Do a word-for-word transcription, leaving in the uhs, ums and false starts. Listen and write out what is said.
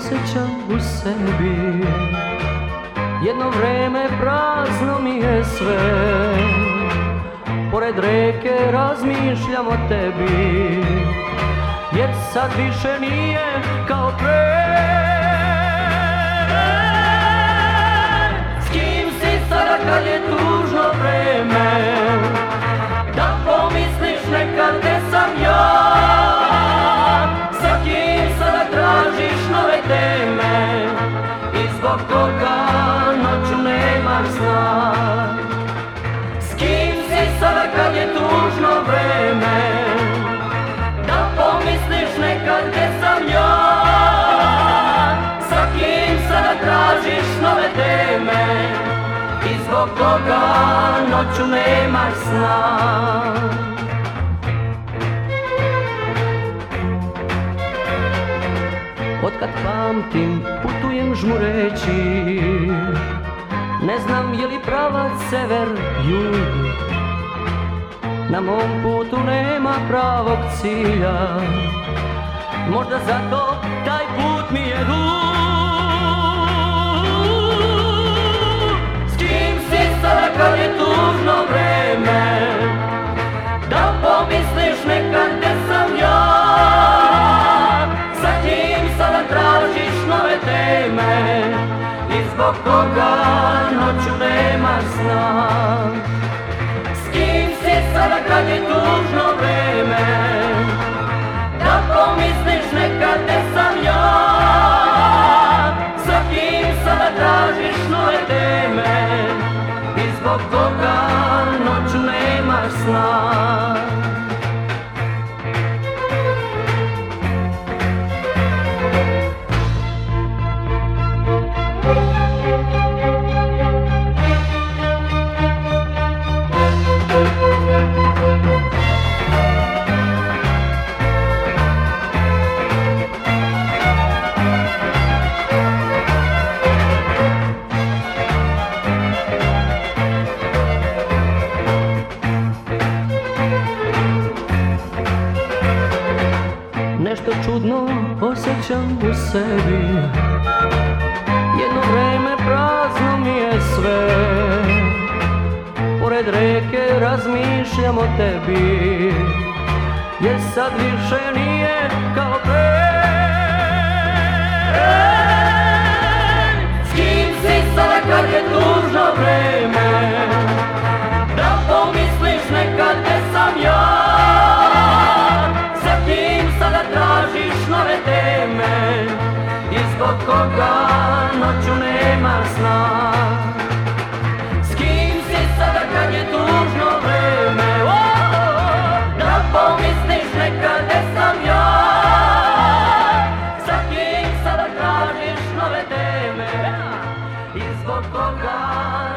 osjećam u sebi. Jedno vreme prazno mi je sve, pored reke razmišljam o tebi, jer sad više nije kao pre. S kim si sada kad je tužno vreme, da pomisliš nekad gde sam ja, sa kim sada tražiš nove teme i zbog koga noću nemaš sna. S kim si sada kad je tužno vreme, da pomisliš nekad gde sam ja, sa kim sada tražiš nove teme i zbog koga noću nemaš sna. Otkad pamtim putujem žmureći, ne znam je li pravac sever, jug. Na mom putu nema pravog cilja, možda zato taj put mi je dug. S kim si sada kad je tužno vreme, da pomisliš nekad gde sam ja, sa kim sada tražiš nove teme i zbog koga noću nemaš sna. S kim si sada kad je tužno vreme, da pomisliš nekad gde sam ja, sa kim sada tražiš nove teme i zbog koga noću nemaš sna. Nešto čudno osjećam u sebi, jedno vreme prazno mi je sve, pored reke razmišljam o tebi, jer sad više nije kao pre. S kim si sada kad je tužno vreme, da pomisliš nekad gde sam ja, sada tražiš nove teme i zbog koga noću nemaš sna. S kim si sada kad je tužno vreme, oh, da pomisliš nekad gde sam ja, sa kim sada tražiš nove teme i zbog koga